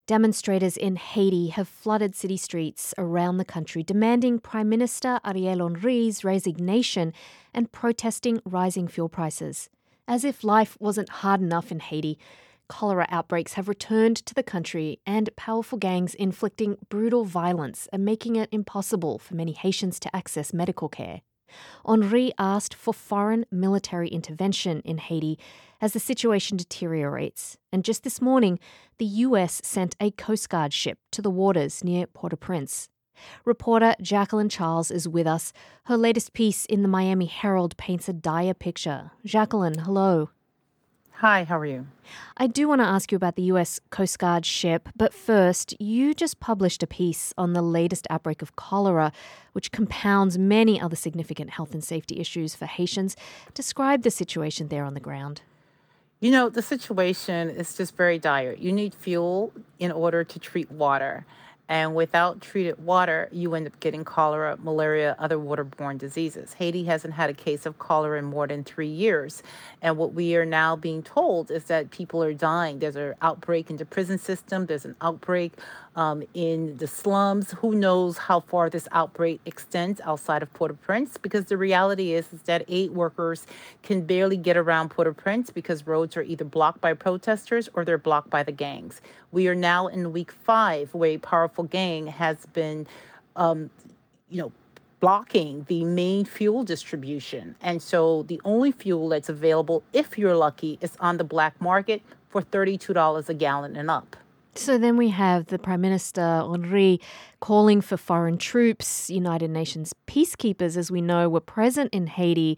Demonstrators in Haiti have flooded city streets around the country, demanding Prime Minister Ariel Henry's resignation and protesting rising fuel prices. As if life wasn't hard enough in Haiti, cholera outbreaks have returned to the country, and powerful gangs inflicting brutal violence are making it impossible for many Haitians to access medical care. Henry asked for foreign military intervention in Haiti as the situation deteriorates. And just this morning, the US sent a Coast Guard ship to the waters near Port-au-Prince. Reporter Jacqueline Charles is with us. Her latest piece in the Miami Herald paints a dire picture. Jacqueline, hello. Hi, how are you? I do want to ask you about the US Coast Guard ship, but first, you just published a piece on the latest outbreak of cholera, which compounds many other significant health and safety issues for Haitians. Describe the situation there on the ground. You know, the situation is just very dire. You need fuel in order to treat water. And without treated water, you end up getting cholera, malaria, other waterborne diseases. Haiti hasn't had a case of cholera in more than 3 years. And what we are now being told is that people are dying. There's an outbreak in the prison system. There's an outbreak in the slums. Who knows how far this outbreak extends outside of Port-au-Prince? Because the reality is that aid workers can barely get around Port-au-Prince because roads are either blocked by protesters or they're blocked by the gangs. We are now in week 5 where a powerful gang has been, blocking the main fuel distribution. And so the only fuel that's available, if you're lucky, is on the black market for $32 a gallon and up. So then we have the Prime Minister, Henry, calling for foreign troops. United Nations peacekeepers, as we know, were present in Haiti,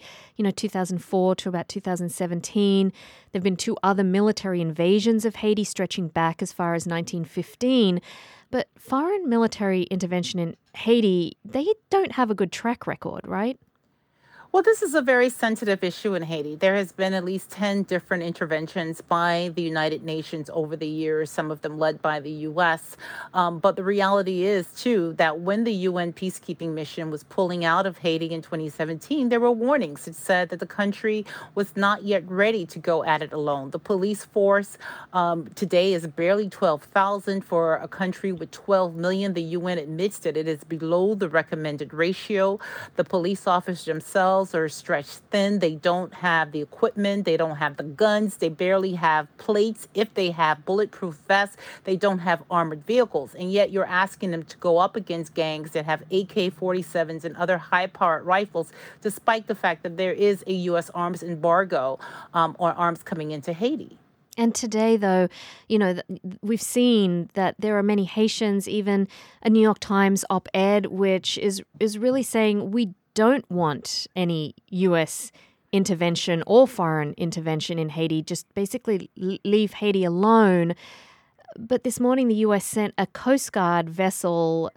2004 to about 2017. There have been 2 other military invasions of Haiti stretching back as far as 1915. But foreign military intervention in Haiti, they don't have a good track record, right? Well, this is a very sensitive issue in Haiti. There has been at least 10 different interventions by the United Nations over the years, some of them led by the U.S. But the reality is, too, that when the UN peacekeeping mission was pulling out of Haiti in 2017, there were warnings. It said that the country was not yet ready to go at it alone. The police force today is barely 12,000 for a country with 12 million. The UN admits that it is below the recommended ratio. The police officers themselves are stretched thin. They don't have the equipment. They don't have the guns. They barely have plates. If they have bulletproof vests, they don't have armored vehicles. And yet you're asking them to go up against gangs that have AK-47s and other high-powered rifles, despite the fact that there is a U.S. arms embargo on arms coming into Haiti. And today, though, we've seen that there are many Haitians, even a New York Times op-ed, which is really saying we don't want any U.S. intervention or foreign intervention in Haiti, just basically leave Haiti alone. But this morning, the U.S. sent a Coast Guard vessel.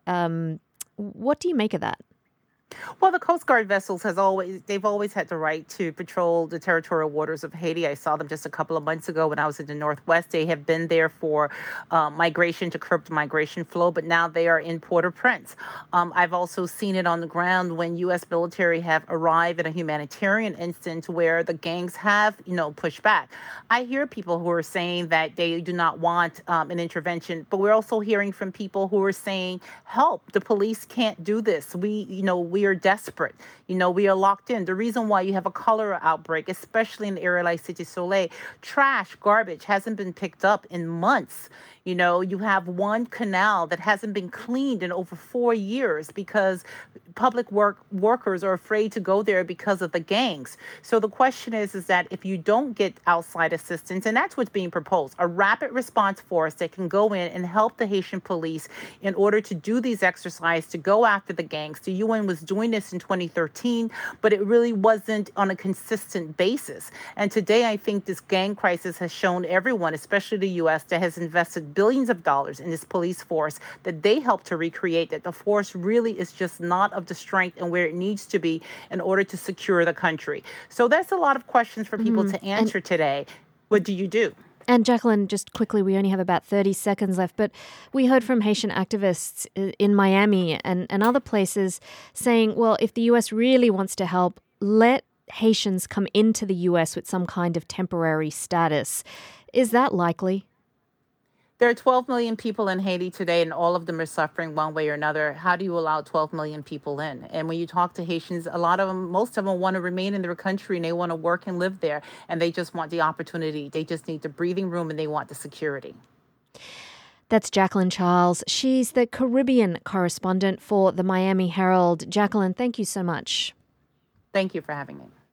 What do you make of that? Well, the Coast Guard vessels they've always had the right to patrol the territorial waters of Haiti. I saw them just a couple of months ago when I was in the Northwest. They have been there for migration to curb the migration flow, but now they are in Port-au-Prince. I've also seen it on the ground when U.S. military have arrived in a humanitarian instance where the gangs have, pushed back. I hear people who are saying that they do not want an intervention, but we're also hearing from people who are saying, help, the police can't do this. We are desperate. We are locked in. The reason why you have a cholera outbreak, especially in the area like Cité Soleil, trash, garbage hasn't been picked up in months. You have one canal that hasn't been cleaned in over 4 years because public workers are afraid to go there because of the gangs. So the question is that if you don't get outside assistance, and that's what's being proposed, a rapid response force that can go in and help the Haitian police in order to do these exercises, to go after the gangs. The UN was doing this in 2013, but it really wasn't on a consistent basis. And today, I think this gang crisis has shown everyone, especially the U.S., that has invested billions of dollars in this police force, that they help to recreate, that the force really is just not of the strength and where it needs to be in order to secure the country. So that's a lot of questions for people to answer today. What do you do? And Jacqueline, just quickly, we only have about 30 seconds left, but we heard from Haitian activists in Miami and other places saying, well, if the U.S. really wants to help, let Haitians come into the U.S. with some kind of temporary status. Is that likely? There are 12 million people in Haiti today, and all of them are suffering one way or another. How do you allow 12 million people in? And when you talk to Haitians, a lot of them, most of them want to remain in their country and they want to work and live there. And they just want the opportunity. They just need the breathing room and they want the security. That's Jacqueline Charles. She's the Caribbean correspondent for the Miami Herald. Jacqueline, thank you so much. Thank you for having me.